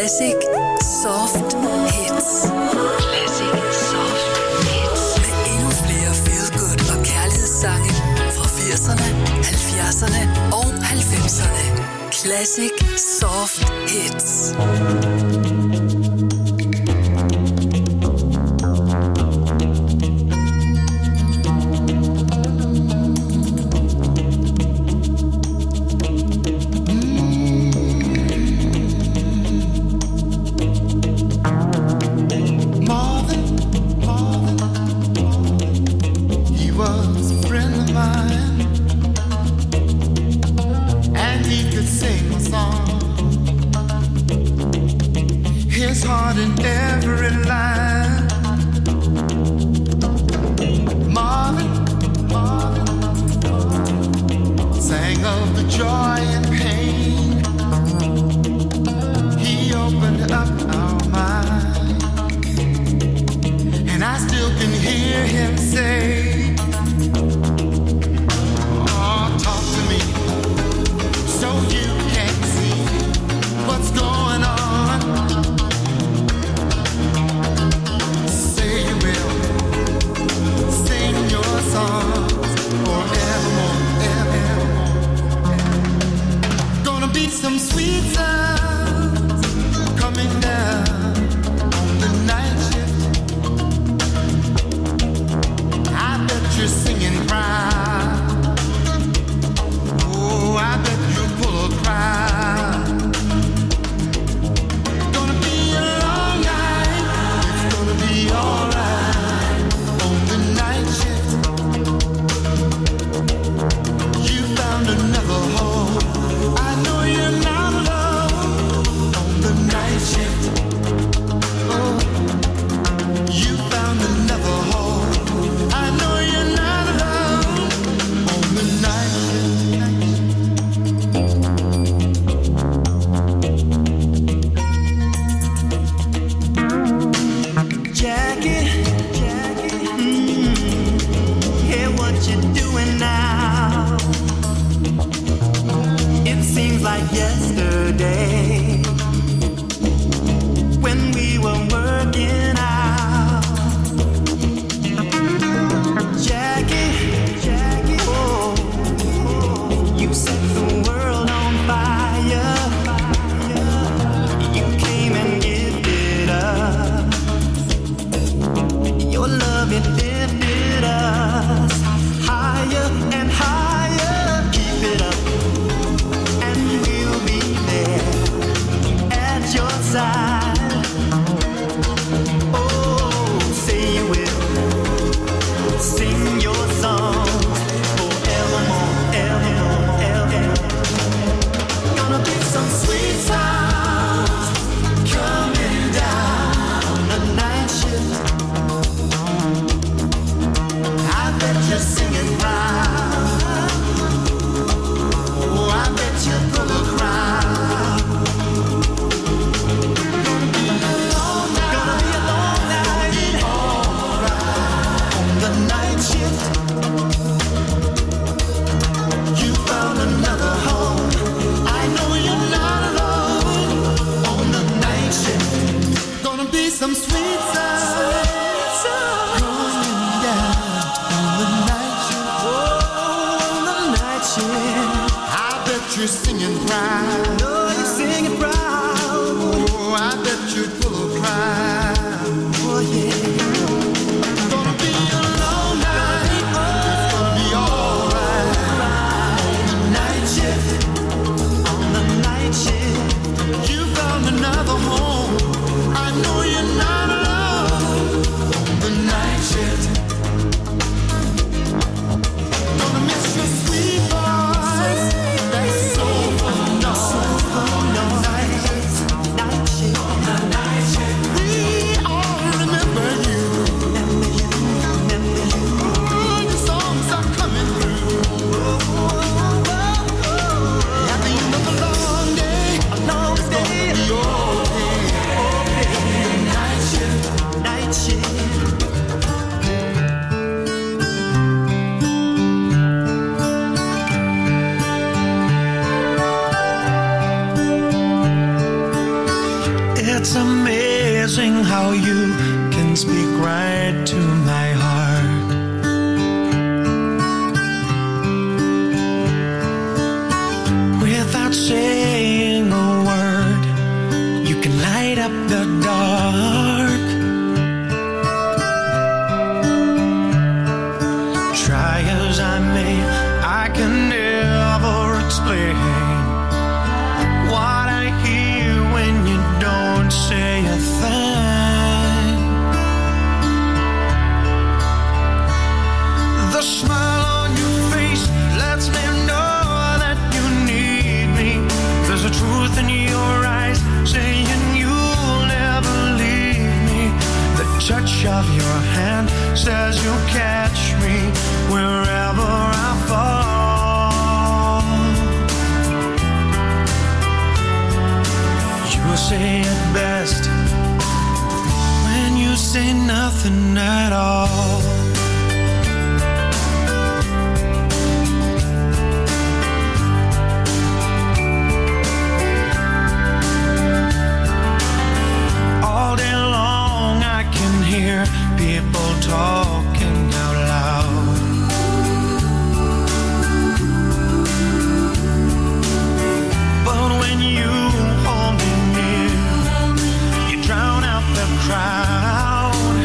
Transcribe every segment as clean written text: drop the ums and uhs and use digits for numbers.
Classic Soft Hits. Classic Soft Hits. Med endnu flere feel-good og kærlighedssange fra 80'erne, 70'erne og 90'erne. Classic Soft Hits. Gonna miss your sweet voice, that's so wonderful. choices I made, I can never explain what I hear when you don't say a thing. The smile on your face lets me know that you need me. There's a truth in your eyes saying you'll never leave me. The touch of your hand says you'll catch me wherever I fall. You say it best when you say nothing at all. All day long I can hear people talking out loud. But when you hold me near, you drown out the crowd.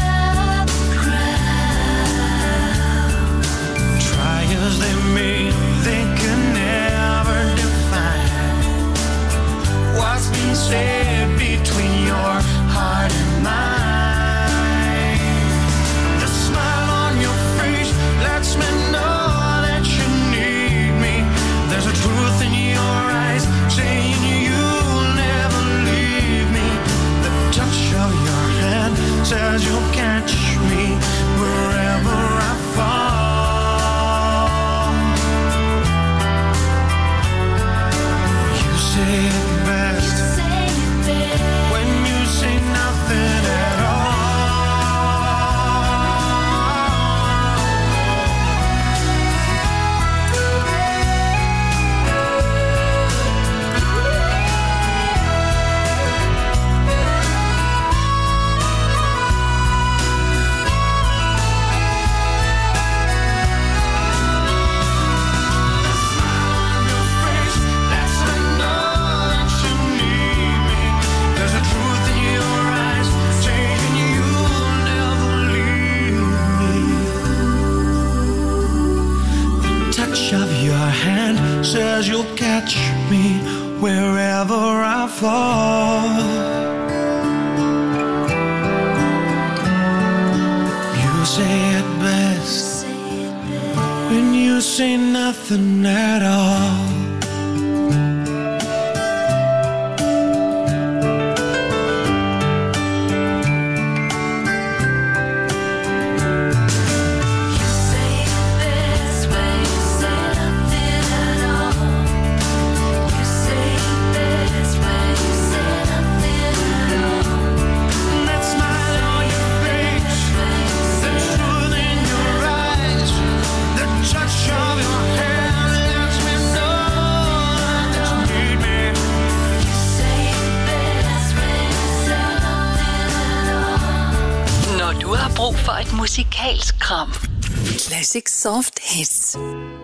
Try as they may, they can never define what's been said between your heart and mine. The smile on your face lets me know that you need me. There's a truth in your eyes saying you'll never leave me. The touch of your hand says you'll catch me wherever I fall. You say it best when you say nothing at all. Says you'll catch me wherever I fall. You say it best when you say nothing at all. Brug for et musikalsk kram. Classic Soft Hits.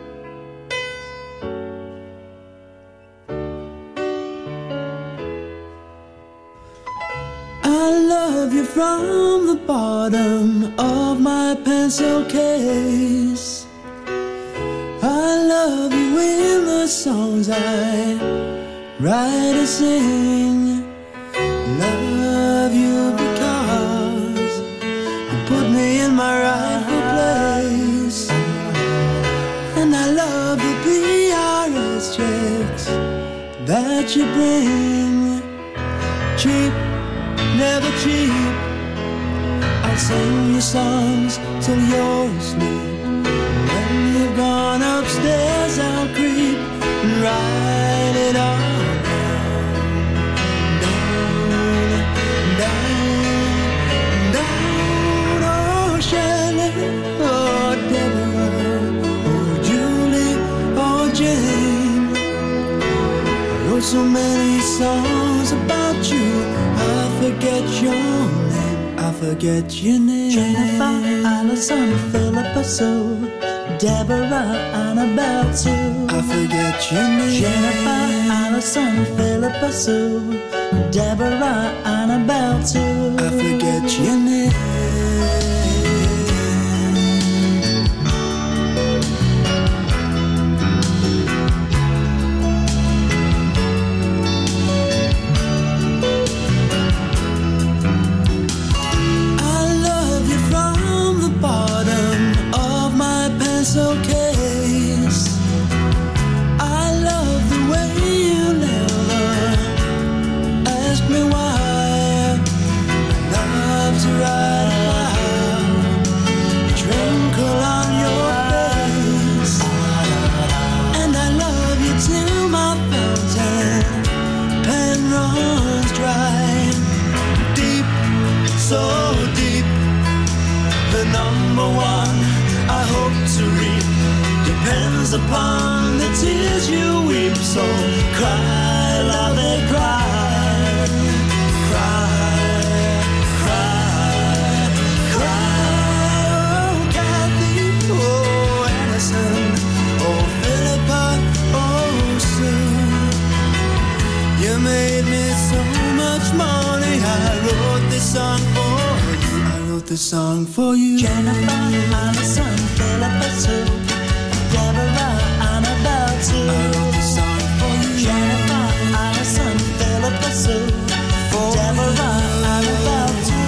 I love you from the bottom of my pencil case. I love you in the songs I write and sing. Love you because you put me in my rightful place. And I love the PRS checks that you bring. Cheap, never cheap. I'll sing your songs till you're asleep. When you've gone upstairs I'll creep and write it all down, down, down. Oh Shelley, oh Deborah, oh Julie, oh Jane. I wrote so many songs about you, I forget your name, I forget your name. Jennifer, Allison, Philippa Sue, Deborah, Annabelle Sue. I forget your name. Jennifer, Allison, Philippa Sue, Deborah, Annabelle Sue. I forget your name. comes upon the tears you weep. So cry, love it, cry, cry, cry, cry. Oh, Kathy, oh, Allison, oh, Philippa, oh, Sue. You made me so much money. I wrote this song for you. I wrote this song for you. Jennifer, Allison, Philippa, Sue, Deborah, Annabelle, too. I wrote this song for you. Jennifer, Allison, Philippa, Sue, Deborah, Annabelle, too.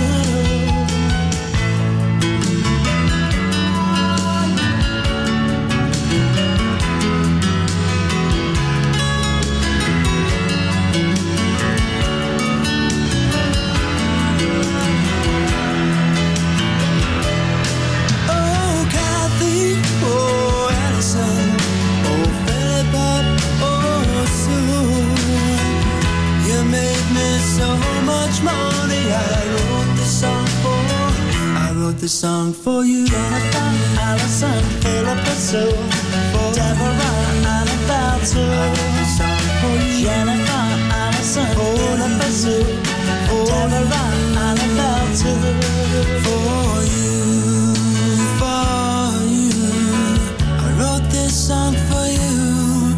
This song for you. Jennifer, Allison, Philippa, Sue, Deborah, Annabelle, too. This song for you. Jennifer, Allison, Philippa, Sue, Deborah, Annabelle, too. For you, for you. I wrote this song for you.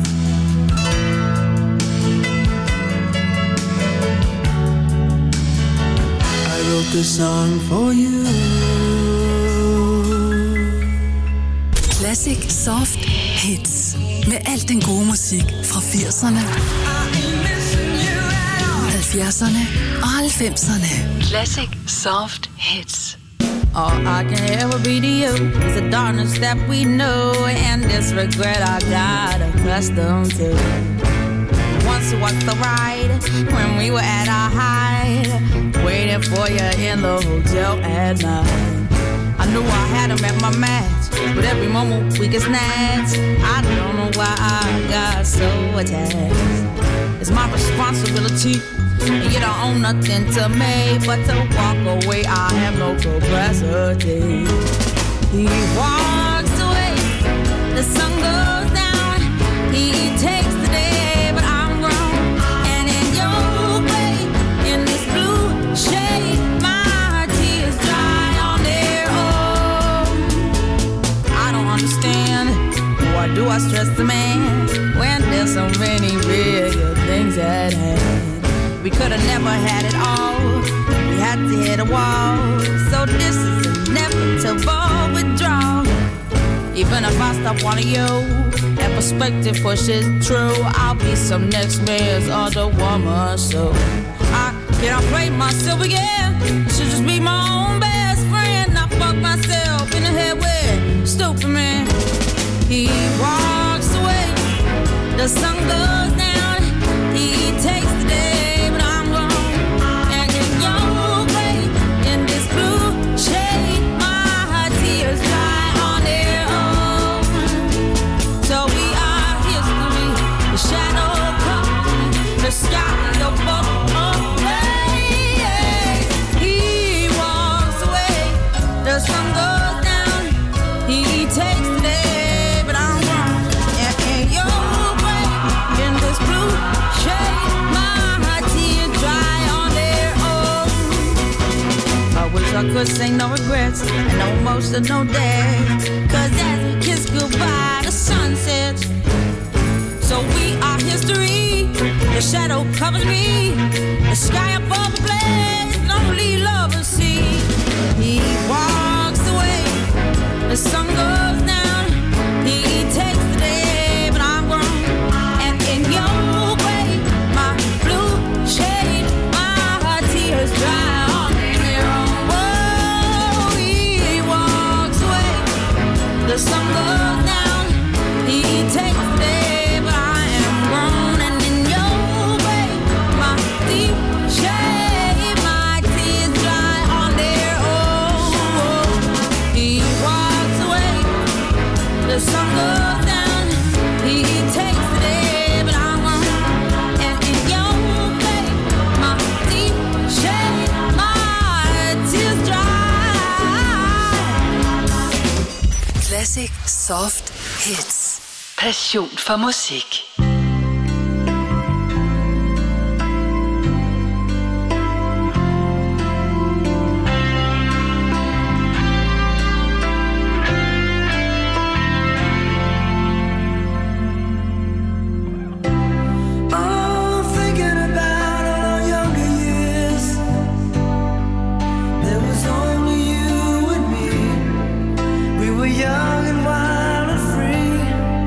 I wrote this song for you. Classic Soft Hits. Med alt den gode musik fra 80'erne, 70'erne og 90'erne. Classic Soft Hits. All I can ever be to you is the darkness that we know and this regret I got accustomed to. Once walked the ride when we were at our height, waiting for you in the hotel at night. I knew I had him at my match, but every moment we get snatched. I don't know why I got so attached. It's my responsibility, and you don't own nothing to me but to walk away. I have no capacity. He walks away, the sun goes down. He takes the day, but I'm grown. And in your way, in this blue shade, my tears dry on their own. I don't understand, why do I stress the man when there's so many bigger things at hand? We could have never had it all. We had to hit a wall. So this is inevitable withdrawal. Even if I stop wanting you and perspective pushes true, I'll be some next man's other woman. So I cannot play myself again. I should just be my own best friend. I fuck myself in the head with stupid man. He walks away, the sun goes down. He takes the day. The sky above away. He walks away, the sun goes down. He takes the day, but I'm wrong. And your way in this blue shade, my tears dry on their own. I wish I could say no regrets and no emotional days. 'Cause as we kiss goodbye, the sun sets. So we are history. The shadow covers me. The sky above the blaze, only lovers see. He walks away, the sun goes down. He takes the day, but I'm grown. And in your way, my blue shade, my tears dry on their own. Whoa, he walks away, the sun goes down. He takes the day. The sun goes down, he takes the day, but I'm on. And in your way, my deep shade, my tears dry. Classic Soft Hits. passion for musik. Young and wild and free.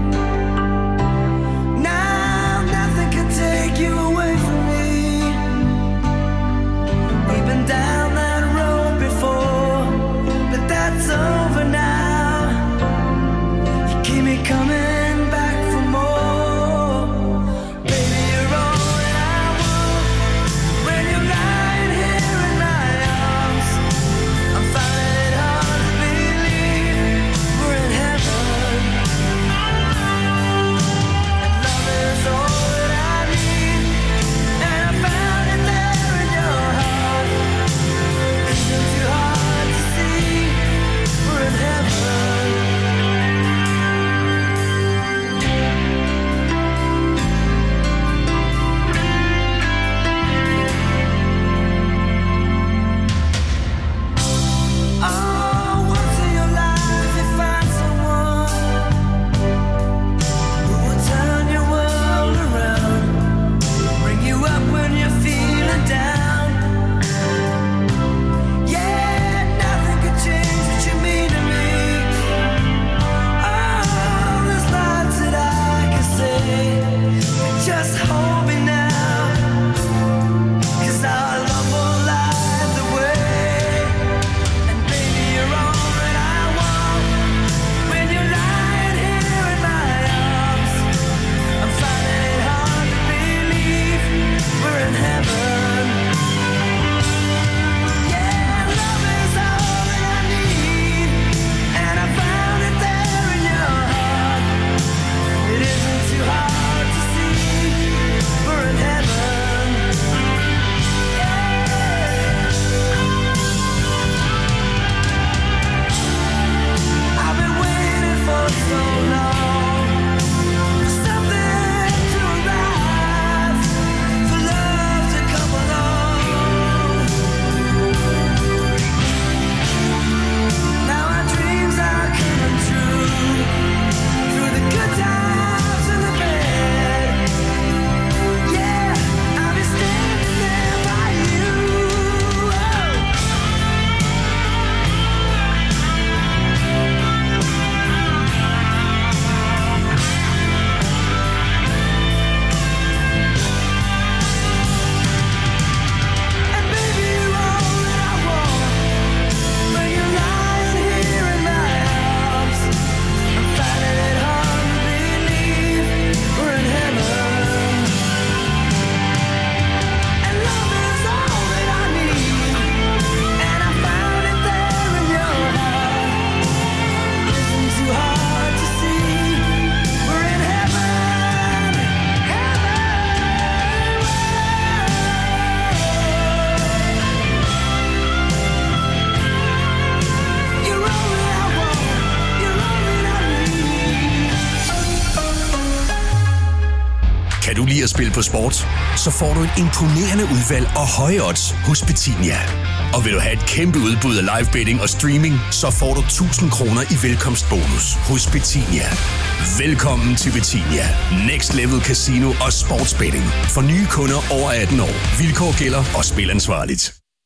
Kan du lide at spille på sport? Så får du et imponerende udvalg og høje odds hos Betinia. Og vil du have et kæmpe udbud af live betting og streaming, så får du 1000 kroner i velkomstbonus hos Betinia. Velkommen til Betinia. Next Level Casino og sportsbetting. For nye kunder over 18 år. Vilkår gælder og spil ansvarligt.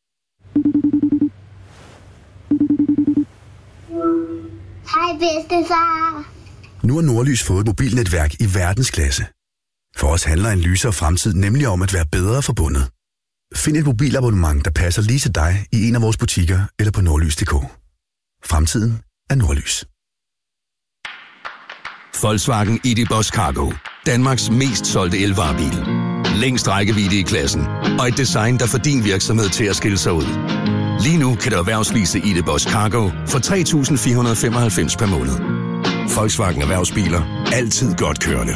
Hej bedstefar. Nu har Nordlys fået et mobilnetværk i verdensklasse. For os handler en lysere fremtid nemlig om at være bedre forbundet. Find et mobilabonnement, der passer lige til dig i en af vores butikker eller på nordlys.dk. Fremtiden er Nordlys. Volkswagen ID.Buzz Cargo. Danmarks mest solgte elvarebil. Længst rækkevidde i klassen. Og et design, der får din virksomhed til at skille sig ud. Lige nu kan du erhvervslease ID.Buzz Cargo for 3.495 per måned. Volkswagen Erhvervsbiler. Altid godt kørende.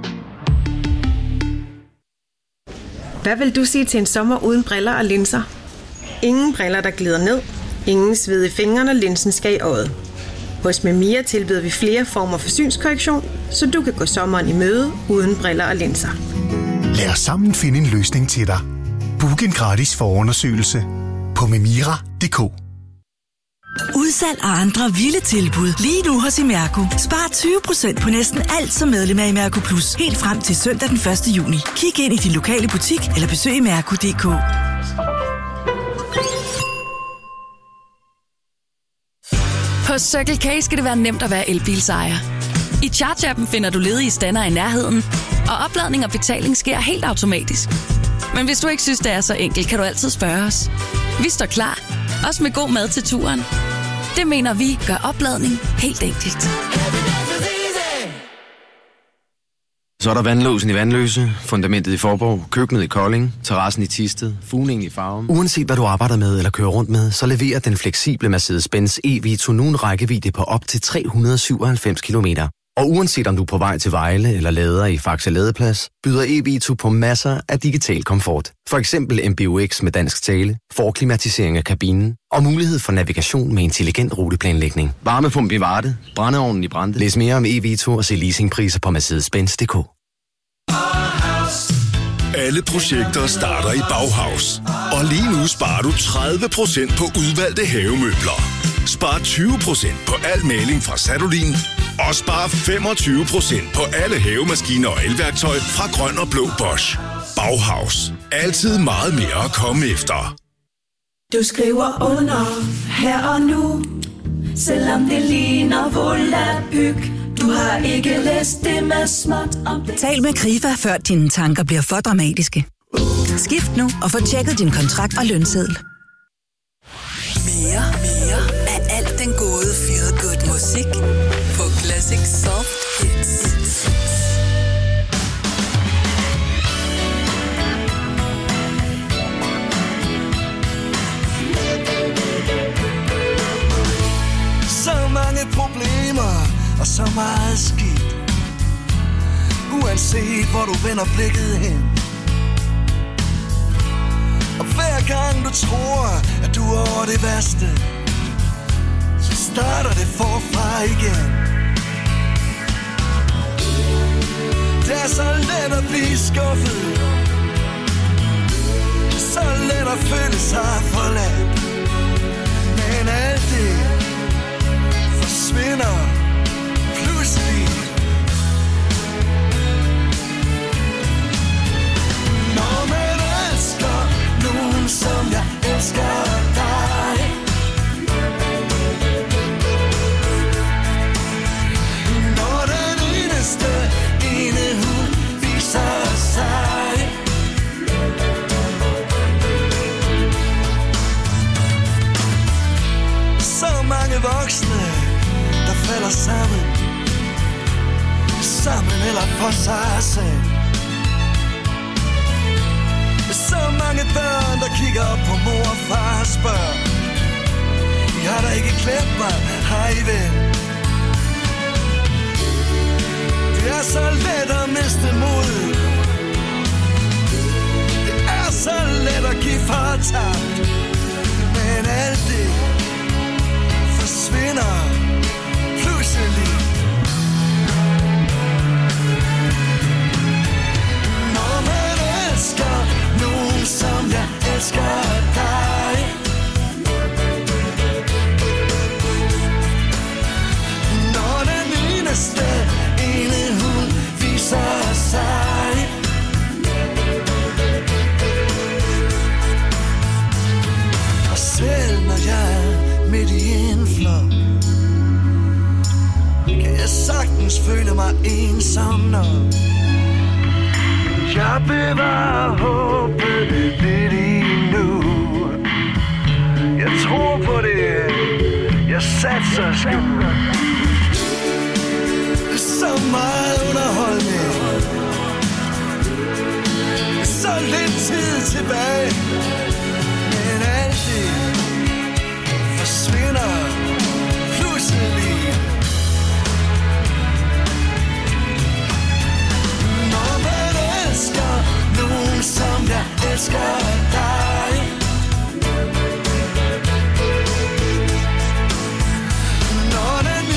Hvad vil du sige til en sommer uden briller og linser? Ingen briller, der glider ned. Ingen sved i fingrene, linsen skal i øjet. Hos Memira tilbyder vi flere former for synskorrektion, så du kan gå sommeren i møde uden briller og linser. Lad os sammen finde en løsning til dig. Book en gratis forundersøgelse på memira.dk. Udsalg og andre vilde tilbud lige nu hos Imerco. Spar 20% på næsten alt som medlem af Imerco Plus. Helt frem til søndag den 1. juni. Kig ind i din lokale butik eller besøg imerco.dk. På Circle K skal det være nemt at være elbilsejer. I Charge-appen finder du ledige stander i nærheden, og opladning og betaling sker helt automatisk. Men hvis du ikke synes, det er så enkelt, kan du altid spørge os. Vi står klar, også med god mad til turen. Det mener vi gør opladning helt enkelt. Så er der vandlåsen i Vandløse, fundamentet i Forborg, køkkenet i Kolding, terrassen i Thisted, fugningen i Farum. Uanset hvad du arbejder med eller kører rundt med, så leverer den fleksible Mercedes-Benz e-Vito nu en rækkevidde på op til 397 kilometer. Og uanset om du er på vej til Vejle eller lader i Faxe Ladeplads, byder e-Vito på masser af digital komfort. For eksempel MBUX med dansk tale, forklimatisering af kabinen og mulighed for navigation med intelligent ruteplanlægning. Varmepump i Varde, brændeovnen i Brande. Læs mere om e-Vito og se leasingpriser på Mercedes-Benz.dk. Alle projekter starter i Bauhaus. Og lige nu sparer du 30% på udvalgte havemøbler. Spar 20% på al maling fra Sadolin. Og spar 25% på alle havemaskiner og elværktøj fra Grøn og Blå Bosch. Bauhaus. Altid meget mere at komme efter. Du skriver under her og nu, selvom det ligner volapyk. Du har ikke læst det med småt om det. Tal med Krifa, før dine tanker bliver for dramatiske. Skift nu og få tjekket din kontrakt og lønseddel. Mere af alt den gode feel good musik på Classic Soft Hits. Så mange problemer og så meget skidt. Uanset hvor du vender blikket hen. Og hver gang du tror at du er over det værste, så starter det forfra igen. Det er så let at blive skuffet, så let at føle sig forladt. Men alt det forsvinder pludselig, når man elsker nogen, som jeg elsker dig. Når den eneste ene hun viser sig. Så mange voksne, der falder sammen, sammen eller for sig selv. Så mange børn, der kigger op på mor og far og spørger: I har da ikke glemt mig, har I vel? Det er så let at miste mod. Det er så let at give fortabt. Men alt det forsvinder pludselig, når man elsker nogen, som jeg elsker dig. Når den eneste ene hun viser sig. Og selv når jeg er midt i en flok, kan jeg sagtens føle mig ensom nok. Jeg bevarer håbet lidt endnu. Jeg tror på det. Jeg satser sgu. Så meget underholdning, så lidt tid tilbage. Men alt det forsvinder pludselig, når man elsker nogen, som jeg elsker dig. Når den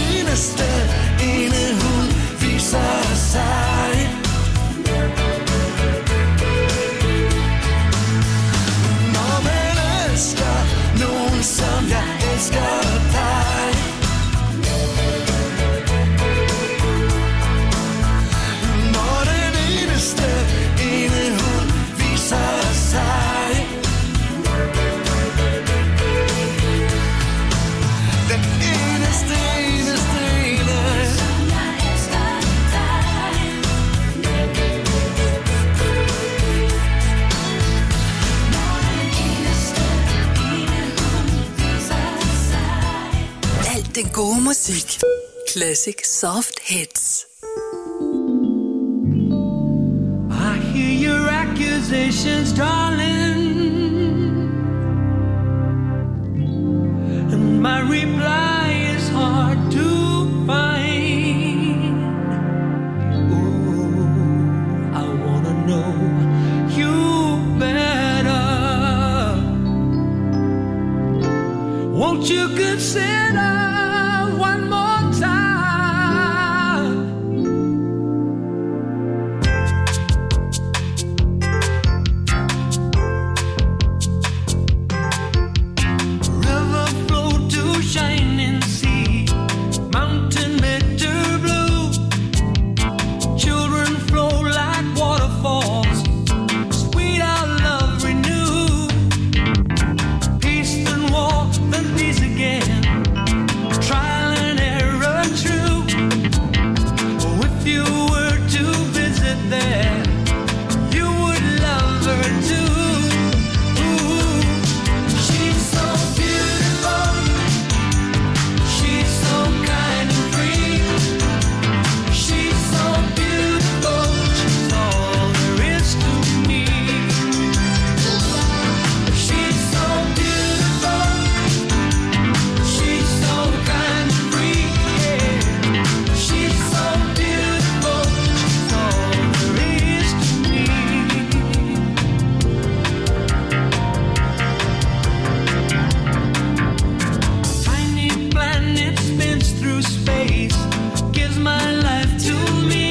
gode musik. Classic Soft Hits. I hear your accusations, darling, and my reply is hard to find. Oh, I wanna know you better. Won't you consider one more time? River flow to shining sea, mountain bitter blue. Children flow like waterfalls, sweet our love renew. Peace then war, then peace again. Trial and error true. Oh, if you were to visit there, you would love her too. Ooh, she's so beautiful. She's so kind and free. She's so beautiful. She's all there is to me. She's so beautiful. She's so kind and free. Yeah. She's so beautiful. She's all there is to me. Tiny planet spins through space, gives my life to me.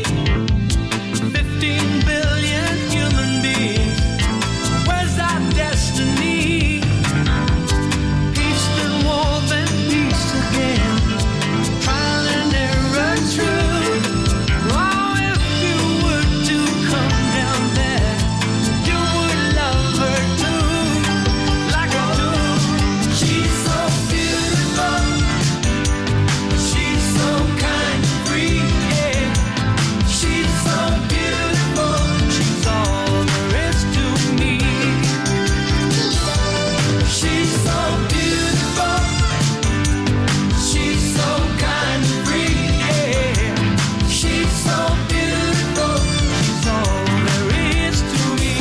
15 billion human beings, where's our destiny? Peace then war, then peace again. Trial and error true. Oh, if you were to come down there, you would love her too, like I do. She's so beautiful. She's so kind and free. Yeah. She's so beautiful. She's all there is to me. She's so beautiful. She's so kind and free. Yeah. She's so beautiful. She's all there is to me.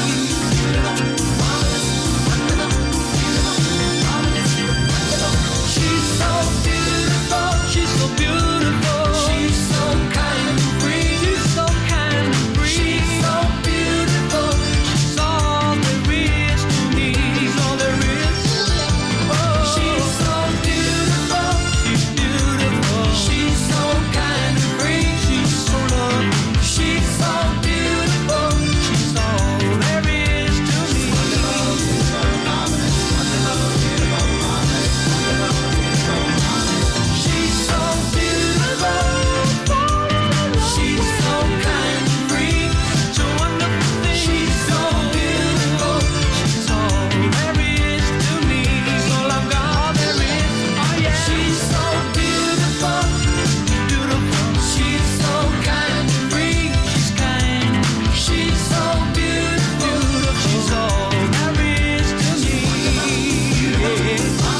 She's so beautiful. She's so beautiful. She's so kind and free. She's so kind and free. She's so beautiful. She's all there is to me. She's all there is. Oh, she's so beautiful. She's beautiful. She's so kind and free. She's so lovely. She's so beautiful. She's all there is to me. She's so beautiful. She's so kind and free. Such a wonderful thing. She's so beautiful. She's all there is to me. She's all I've got. All there is. Oh yeah. She's so beautiful. Beautiful. She's so kind and free. She's kind. She's so beautiful. She's all there is to me. Yeah.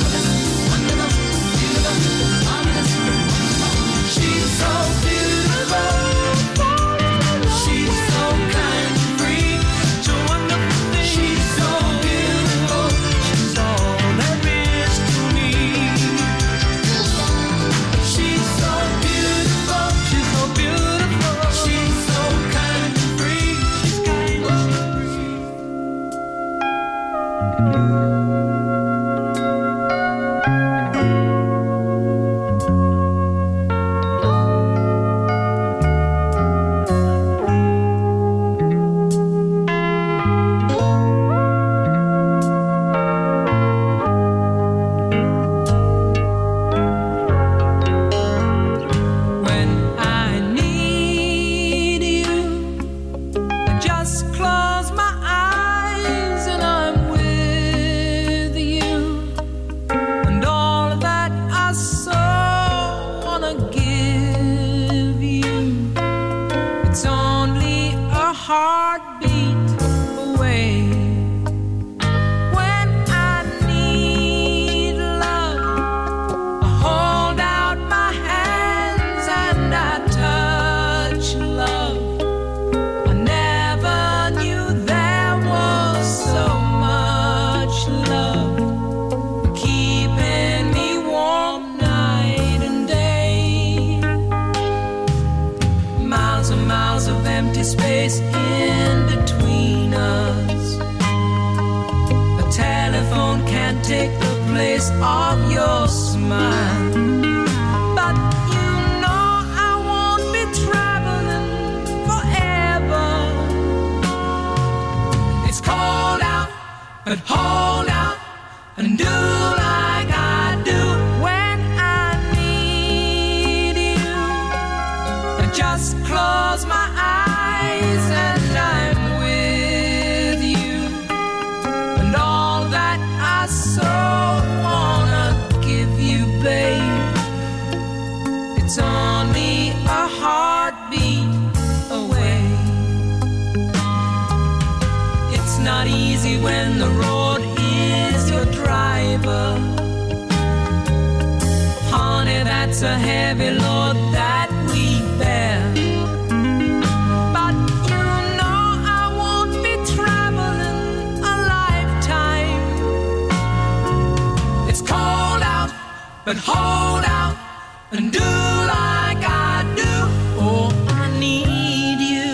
She's so beautiful. She's so kind and free. Such a wonderful thing. She's so beautiful. She's all there is to me. She's so beautiful. She's so beautiful. She's so kind and free. She's kind and free. When I need you, I just close my eyes and I'm with you. And all that I so wanna give you, it's only a heartbeat away. When I need love, I hold space in between us. A telephone can't take the place of your smile. But you know I won't be traveling forever. It's cold out, but hold out and do like I do when I need you. And just close my eyes and I'm with you. And all that I so wanna give you, babe, it's only a heartbeat away. It's not easy when the road is your driver. Honey, that's a heavy load that we bear. But you know I won't be traveling a lifetime. It's cold out, but hold out and do like I do. Oh, I need you.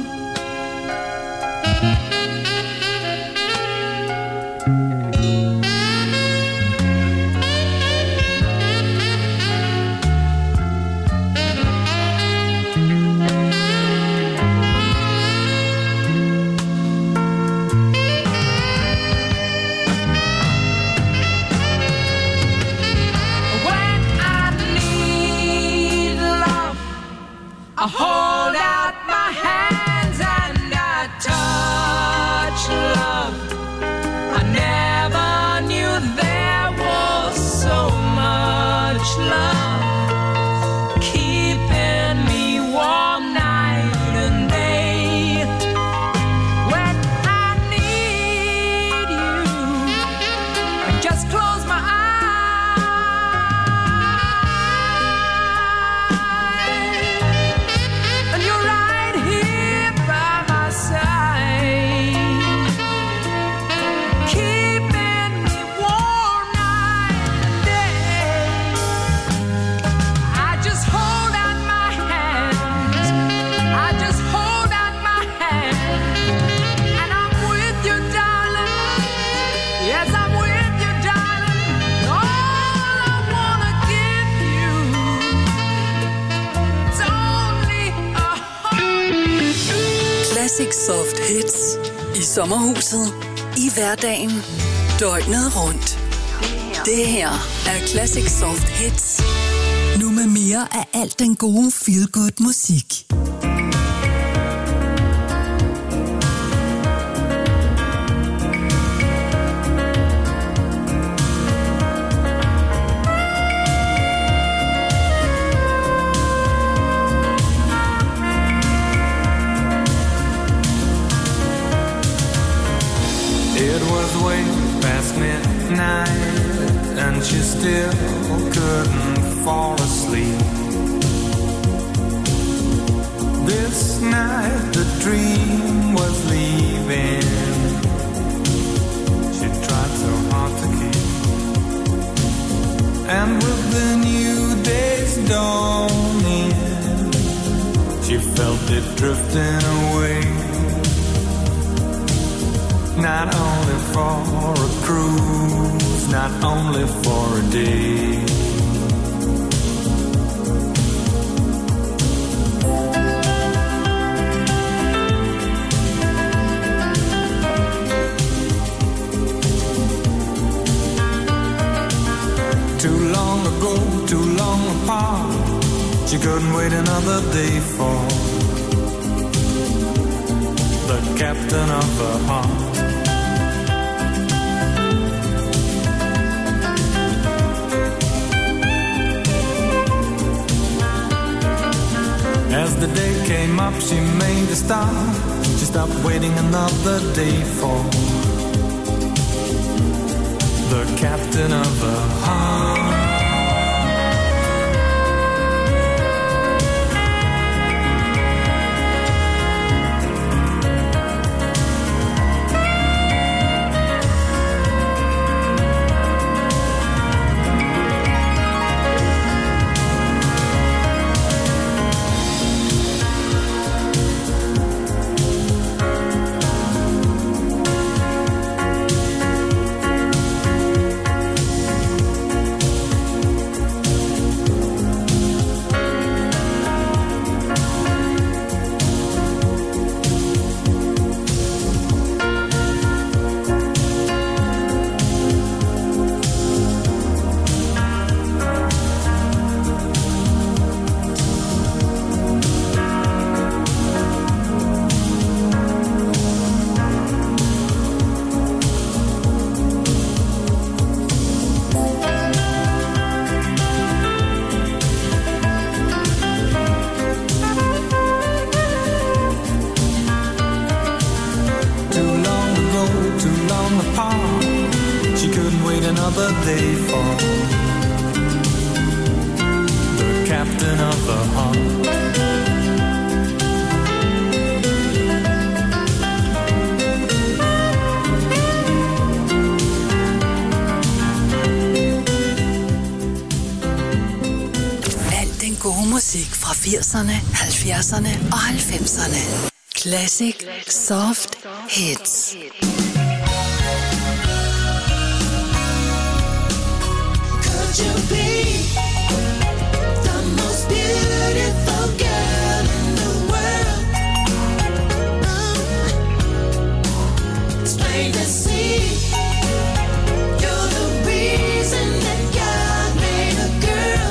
I hold out my hands and I touch love. I never knew there was so much love keeping me warm night and day. When I need you, I just close my eyes. Classic Soft Hits i sommerhuset, i hverdagen, døgnet rundt. Det her er Classic Soft Hits. Nu med mere af alt den gode feel-good musik. Midnight and she still couldn't fall asleep. This night the dream was leaving. She tried so hard to keep. And with the new day's dawning, she felt it drifting away. Not only for a cruise, not only for a day. Too long ago, too long apart, she couldn't wait another day for the captain of her heart. As the day came up, she made a start. She stopped waiting another day for the captain of her heart. apart. She couldn't wait another day for the captain of the heart. God musik fra 80'erne, 70'erne og 90'erne. Classic Soft Hits. Could you be the most beautiful girl in the world? It's plain to see you're the reason that God made a girl.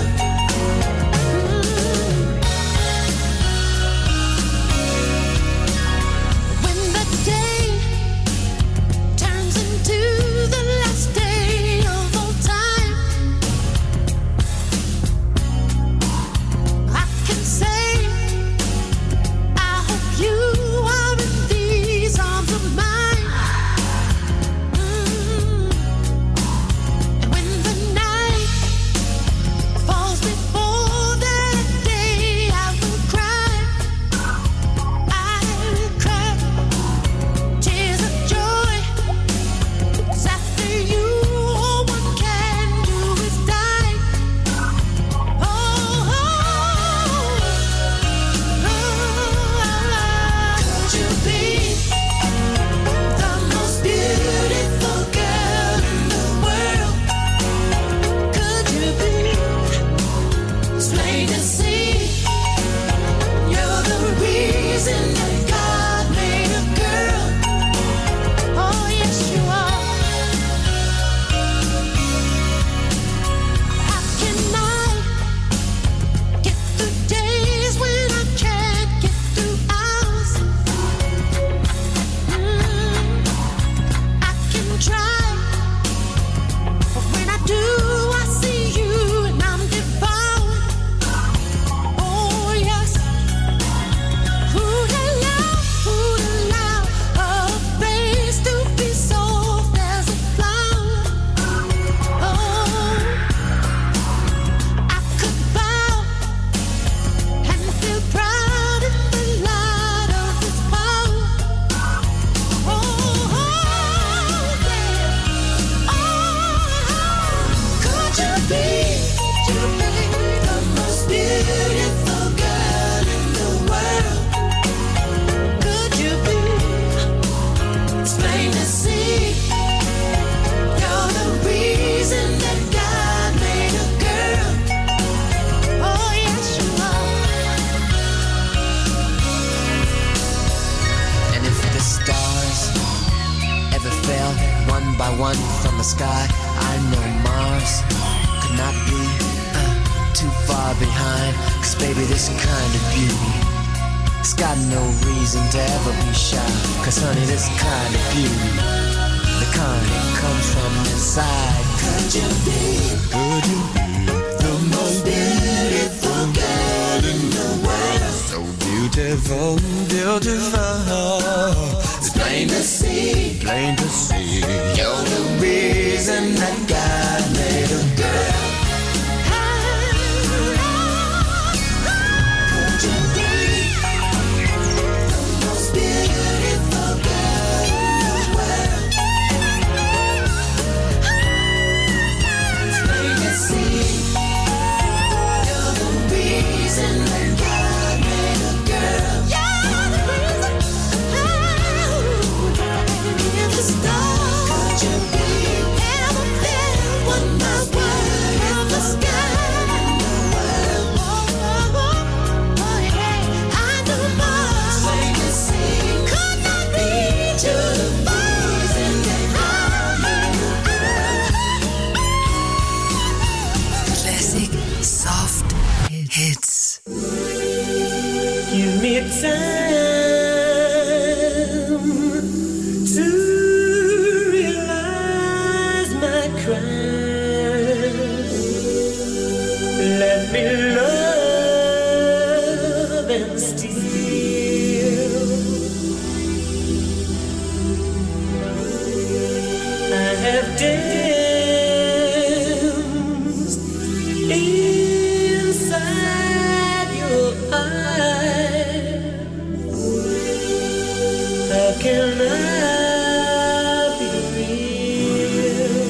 can I be real?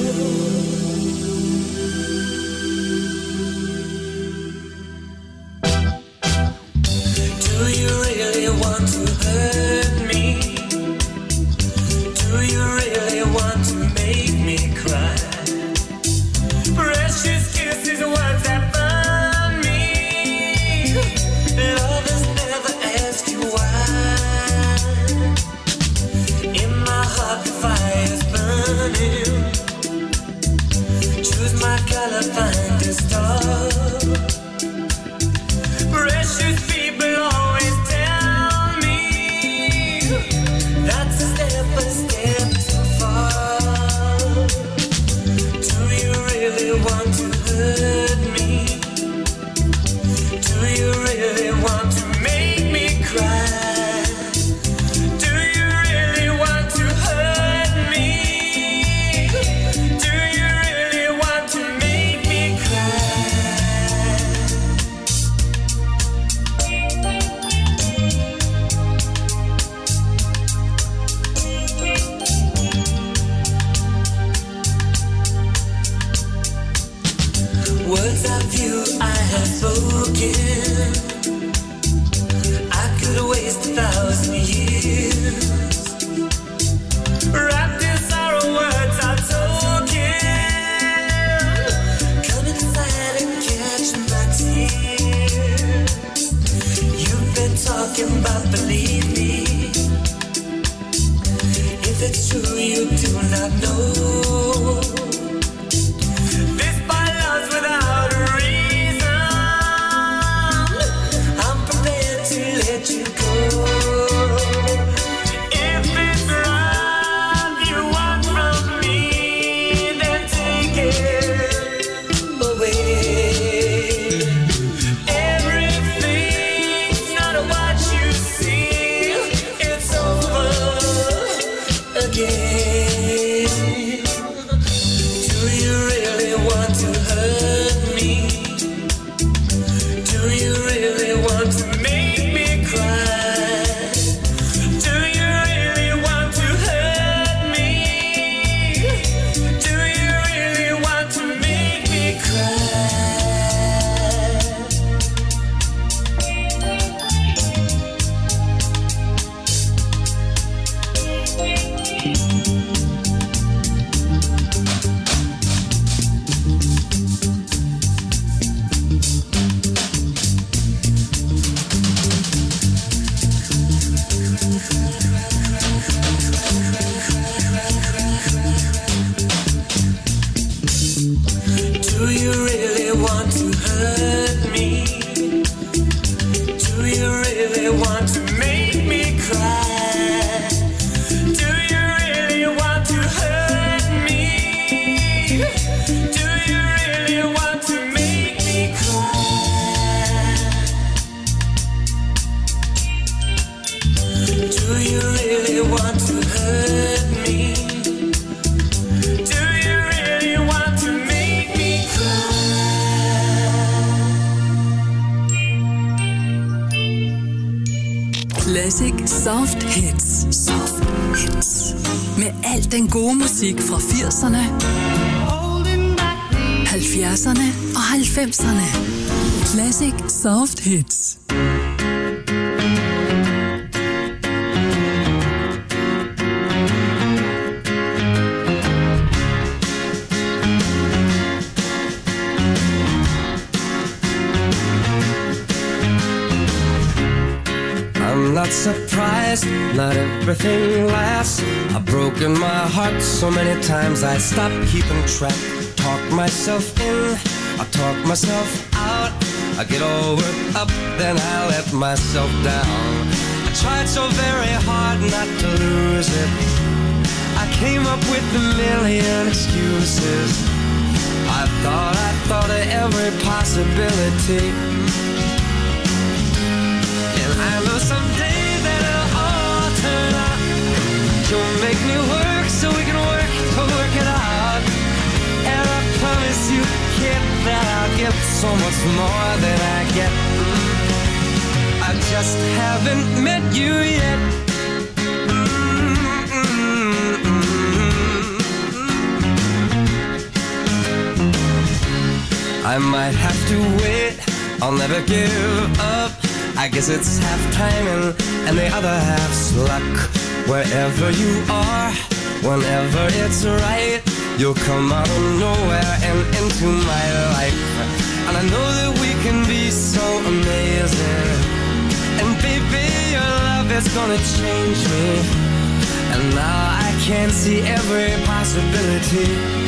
Do you really want to hurt me? Do you really want to make me cry? Precious kisses, words that burn me. Lovers never ask you why. In my heart the fire's burning. Choose my color, find a star. Precious people always tell me that's a step too far. Do you really want to hurt me? Do you really want to make me cry? Do you really want to hurt me? Do you really want to make me cry? Words of you I have spoken, I could waste 1,000 years. Wrapped in sorrow, words are token. Come inside and catch my tears. You've been talking about, believe me. If it's true, you do not know. This by love's without a reason. I'm prepared to let you go. If it's love you want from me, then take it away. Everything's not what you see. It's over again. Do you really want to hurt me? Do you really want to make me cry? Do you really want to hurt me? Do you really want to make me cry? Do you really want to hurt me? Do you really want to make me cry? Do you really want to hurt me? Do you really want to make me cry? Do you really want to hurt me? Do you really want to make me cry? Classic Soft Hits. Soft Hits. Med al den gode musik fra 80'erne, 70'erne og 90'erne. Classic Soft Hits. I'm not surprised, not everything lasts. I've broken my heart so many times I stopped keeping track. Talk myself in, I talk myself out. I get all worked up, then I let myself down. I tried so very hard not to lose it. I came up with a million excuses. I thought of every possibility. And I know someday that it'll all turn out. You'll make me work so we can work to work it out. And I promise you, kid, that I'll get so much more than I get. I just haven't met you yet. I might have to wait, I'll never give up. I guess it's half timing and the other half's luck. Wherever you are, whenever it's right, you'll come out of nowhere and into my life. And I know that we can be so amazing. And baby, your love is gonna change me. And now I can see every possibility.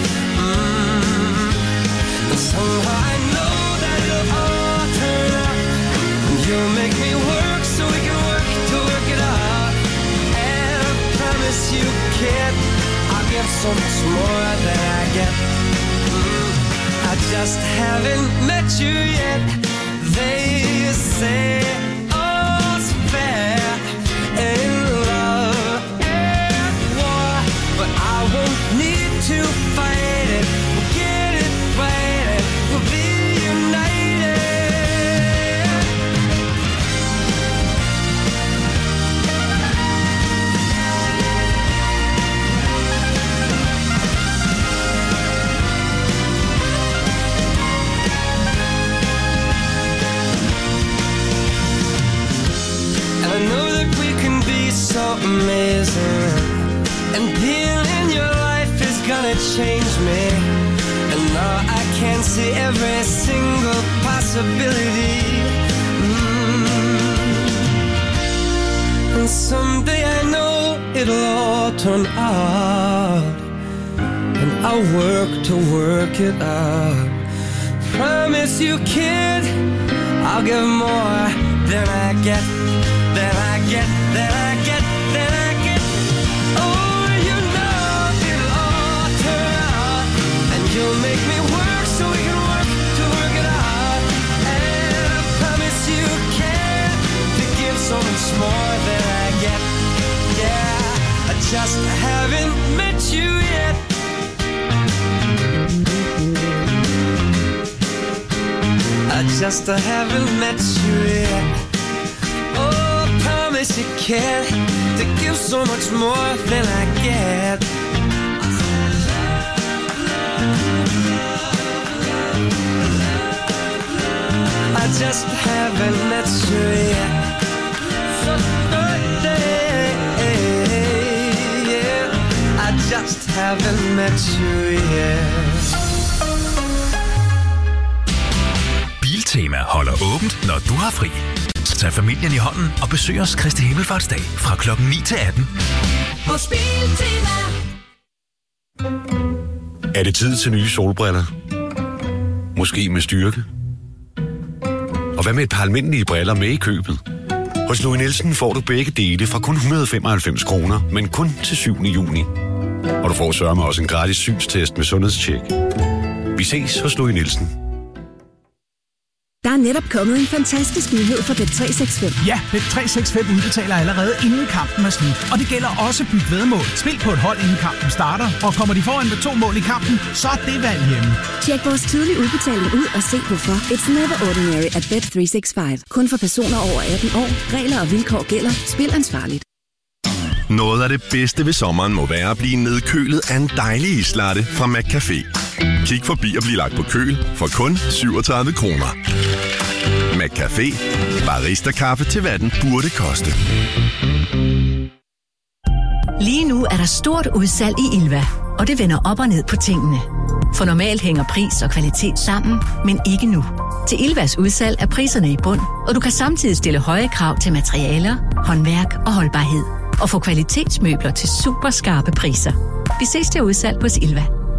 And somehow I know that you'll all turn up. And you'll make me work so we can work to work it out. And I promise you, kid, I'll give so much more than I get. I just haven't met you yet. They say all's fair in love and war, but I won't need to fight it. We'll get it right and we'll be united. I know that we can be so amazing. And being in your life is gonna change me. And now I can see every single possibility. And someday I know it'll all turn out. And I'll work to work it out. Promise you, kid, I'll give more than I get. Then I get, then I get, then I get. Oh, you know it'll all turn out. And you'll make me work so we can work to work it out. And I promise you can to give so much more than I get. Yeah, I just haven't met you yet. I just haven't met you yet. Promise you can to give so much more than I get. I just haven't met you yet. I just haven't met you yet. Biltema holder åbent, når du har fri. Tag familien i hånden og besøg os Kristi Himmelfartsdag fra klokken 9 til 18. Hos Biltema. Er det tid til nye solbriller? Måske med styrke? Og hvad med et par almindelige briller med i købet? Hos Louis Nielsen får du begge dele fra kun 195 kroner, men kun til 7. juni. Og du får sørme også en gratis synstest med sundhedstjek. Vi ses hos Louis Nielsen. Der er netop kommet en fantastisk nyhed for Bet365. Ja, Bet365 udbetaler allerede inden kampen er slut. Og det gælder også byt væddemål. Spil på et hold inden kampen starter, og kommer de foran med 2 mål i kampen, så er det valg hjemme. Tjek vores tidlige udbetaling ud og se hvorfor. It's never ordinary at Bet365. Kun for personer over 18 år. Regler og vilkår gælder. Spil ansvarligt. Noget af det bedste ved sommeren må være at blive nedkølet af en dejlig islatte fra McCafé. Kig forbi og bliv lagt på køl for kun 37 kroner. McCafé. Barista-kaffe til hvad den burde koste. Lige nu er der stort udsalg i Ilva, og det vender op og ned på tingene. For normalt hænger pris og kvalitet sammen, men ikke nu. Til Ilvas udsalg er priserne i bund, og du kan samtidig stille høje krav til materialer, håndværk og holdbarhed. Og få kvalitetsmøbler til super skarpe priser. Vi ses til udsalg hos Ilva.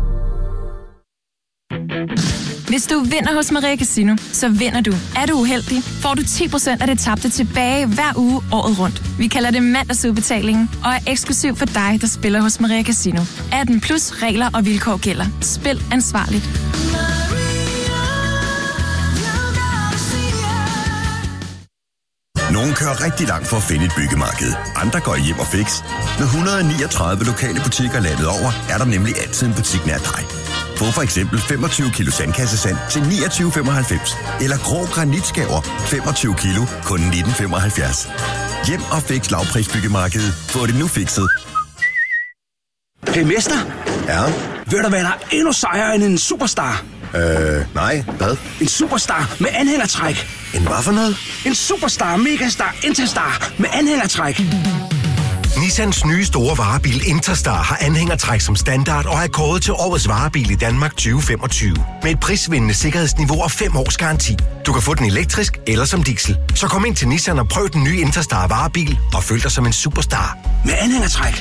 Hvis du vinder hos Maria Casino, så vinder du. Er du uheldig, får du 10% af det tabte tilbage hver uge året rundt. Vi kalder det mandagsudbetalingen og er eksklusiv for dig, der spiller hos Maria Casino. 18 plus regler og vilkår gælder. Spil ansvarligt. Nogle kører rigtig langt for at finde et byggemarked. Andre går hjem og fix. Med 139 lokale butikker landet over, er der nemlig altid en butik nær dig. Få for eksempel 25 kilo sandkassesand til 29,95. Eller grå granitskaver 25 kilo kun 19,75. Hjem og fix lavprisbyggemarkedet. Få det nu fikset. Hey mester. Ja? Ved du hvad, der er endnu sejere end en superstar? Nej, hvad? En superstar med anhængertræk. En hvad for noget? En superstar, megastar, Interstar med anhængertræk. Nissans nye store varebil Interstar har anhængertræk som standard og er kåret til årets varebil i Danmark 2025. Med et prisvindende sikkerhedsniveau og 5 års garanti. Du kan få den elektrisk eller som diesel. Så kom ind til Nissan og prøv den nye Interstar varebil og føl dig som en superstar. Med anhængertræk.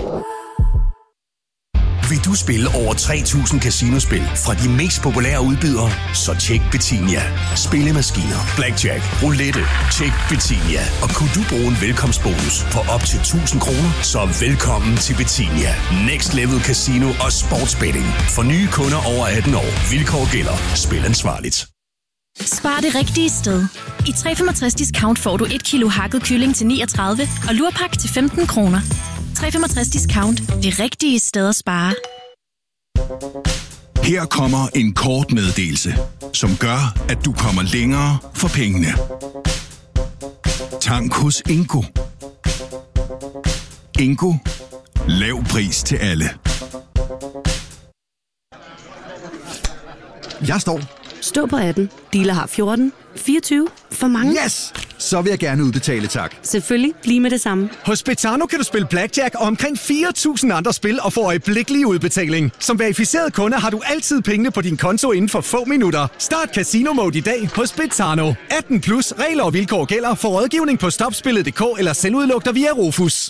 Vil du spille over 3.000 casinospil fra de mest populære udbydere? Så tjek Betinia. Spillemaskiner, blackjack, roulette. Tjek Betinia. Og kunne du bruge en velkomstbonus på op til 1.000 kroner? Så velkommen til Betinia. Next Level Casino og Sportsbetting. For nye kunder over 18 år. Vilkår gælder. Spil ansvarligt. Spar det rigtige sted. I 365 Discount får du 1 kilo hakket kylling til 39 og lurpak til 15 kroner. 365 Discount. Det rigtige sted at spare. Her kommer en kort meddelelse, som gør, at du kommer længere for pengene. Tank hos Ingo. Ingo. Lav pris til alle. Jeg står. Stå på 18. Dealer har 14. 24. For mange. Yes! Så vil jeg gerne udbetale, tak. Selvfølgelig. Lige med det samme. Hos Betano kan du spille blackjack og omkring 4.000 andre spil og få øjeblikkelig udbetaling. Som verificeret kunde har du altid pengene på din konto inden for få minutter. Start Casino Mode i dag hos Betano. 18 plus regler og vilkår gælder for rådgivning på stopspillet.dk eller selvudlugter via Rufus.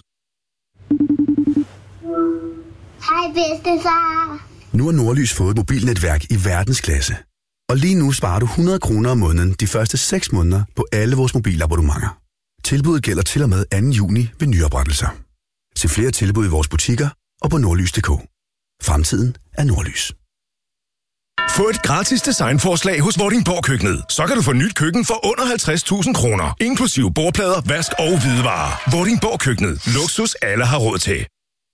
Hej bedstefar. Nu har Nordlys fået et mobilnetværk i verdensklasse. Og lige nu sparer du 100 kroner om måneden de første 6 måneder på alle vores mobilabonnementer. Tilbuddet gælder til og med 2. juni ved nyoprettelser. Se flere tilbud i vores butikker og på nordlys.dk. Fremtiden er Nordlys. Få et gratis designforslag hos Vordingborg Køkkenet. Så kan du få nyt køkken for under 50.000 kroner. Inklusive bordplader, vask og hvidevarer. Vordingborg Køkkenet. Luksus alle har råd til.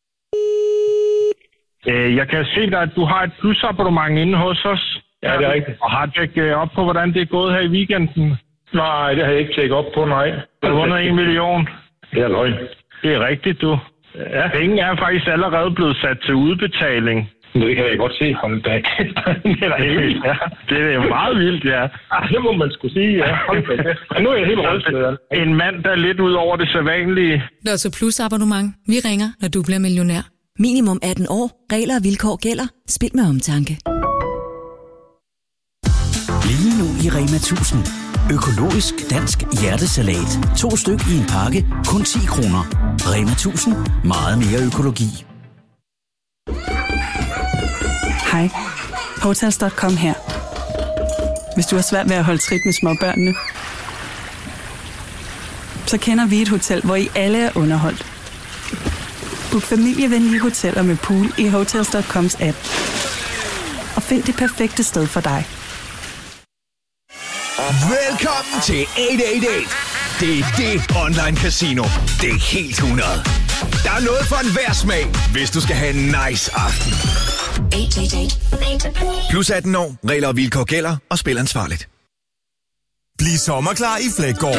Jeg kan se dig, at du har et plusabonnement inde hos os. Ja, det er rigtigt. Og har tjekket op på, hvordan det er gået her i weekenden? Nej, det har jeg ikke tjekket op på, nej. Du har vundet 1 million. Det er løgn. Det er rigtigt, du. Ja. Penge er faktisk allerede blevet sat til udbetaling. Det kan jeg godt se. Hold da. Det er helt, ja. Det er meget vildt, ja. Det må man skulle sige, ja. Nu er jeg helt rystet. En mand, der er lidt ud over det sædvanlige. Lotto Plus abonnement. Vi ringer, når du bliver millionær. Minimum 18 år. Regler og vilkår gælder. Spil med omtanke. Lige nu i Rema 1000. Økologisk dansk hjertesalat. 2 styk i en pakke. Kun 10 kroner. Rema 1000. Meget mere økologi. Hej. Hotels.com her. Hvis du har svært ved at holde trit med småbørnene, så kender vi et hotel, hvor I alle er underholdt. Book familievenlige hoteller med pool i Hotels.coms app. Og find det perfekte sted for dig. Velkommen til 888. Det er det online casino. Det er helt 100. Der er noget for enhver smag, hvis du skal have en nice aften. 888. Plus 18 år. Regler og vilkår gælder. Og spil ansvarligt. Bliv sommerklar i Fleggaard.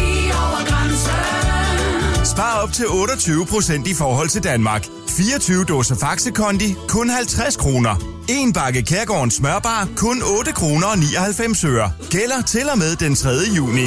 Spar op til 28% i forhold til Danmark. 24 dåser Faxe Kondi, kun 50 kroner. En bakke Kærgårdens smørbar, kun 8 kroner og 99 øre. Gælder til og med den 3. juni.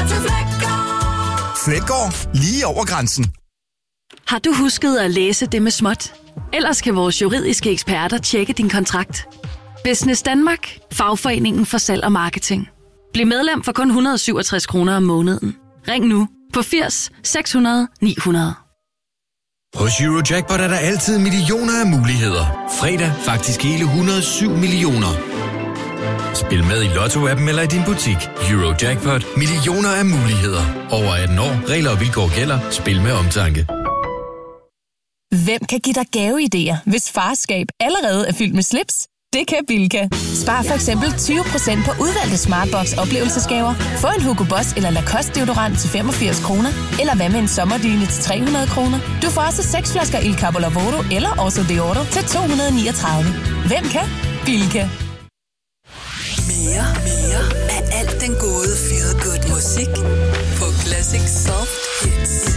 Fleggaard, lige over grænsen. Har du husket at læse det med småt? Ellers kan vores juridiske eksperter tjekke din kontrakt. Business Danmark, fagforeningen for salg og marketing. Bliv medlem for kun 167 kroner om måneden. Ring nu på 80 600 900. Hos Eurojackpot er der altid millioner af muligheder. Fredag faktisk hele 107 millioner. Spil med i Lotto-appen eller i din butik. Eurojackpot. Millioner af muligheder. Over 18 år. Regler og vilkår gælder. Spil med omtanke. Hvem kan give dig gaveidéer, hvis farskab allerede er fyldt med slips? Det kan Bilka. Spar for eksempel 20% på udvalgte Smartbox oplevelsesgaver. Få en Hugo Boss eller Lacoste deodorant til 85 kroner. Eller hvad med en sommerdyne til 300 kroner. Du får også 6 flasker Il Capo Lavoro eller Oso Deoro til 239. Hvem kan? Bilka. Mere af alt den gode feel good musik på Classic Soft Hits.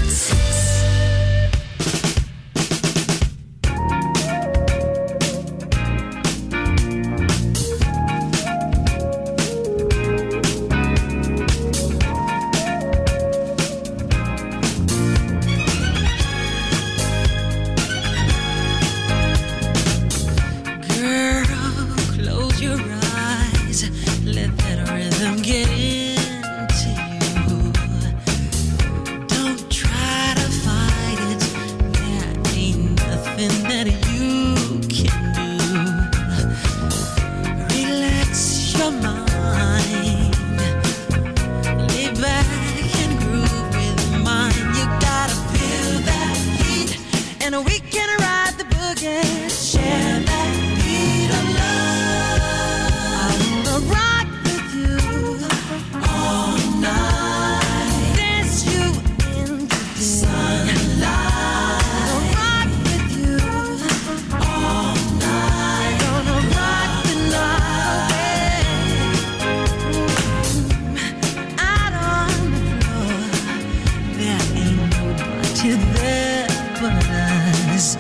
you there but us.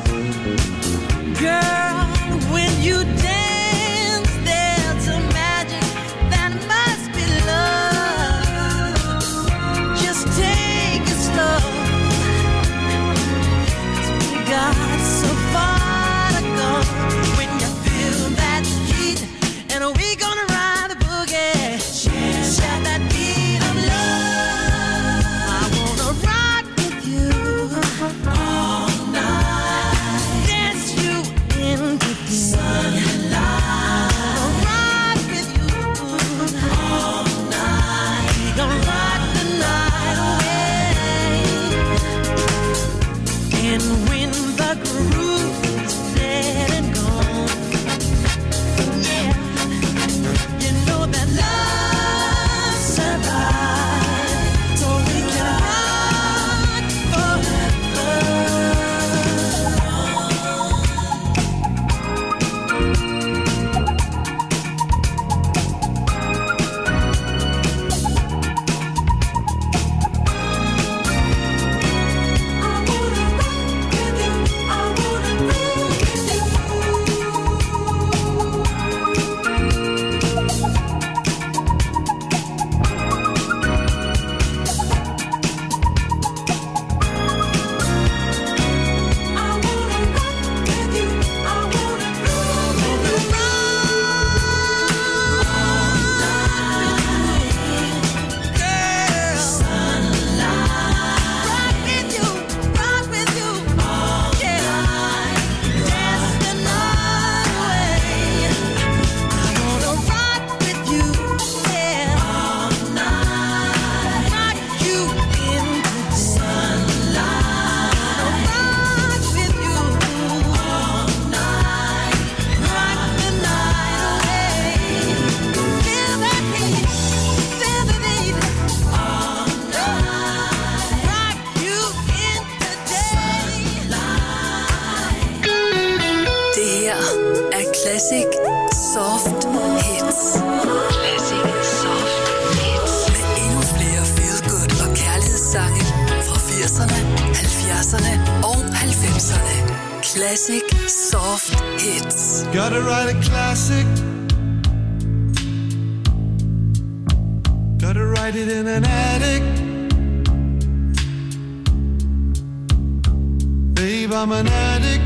Girl, when you dance, there's a magic that must be love. Just take it slow. 'Cause we got so far to go. When you feel that heat, and we gonna ride the boogie. Shout that beat of love. I wanna rock with you all night. Dance you into the sunlight. Rock with you all night. We gonna rock the night away. And when the groove is dead and gone, yeah, you know that love survives, so we can rock forever. Det her er Classic Soft Hits. Classic Soft Hits. Med endnu flere feel-good og kærlighedssange fra 80'erne, 70'erne og 90'erne. Classic Soft Hits. Gotta write a classic. Gotta write it in an attic. Babe, I'm an addict.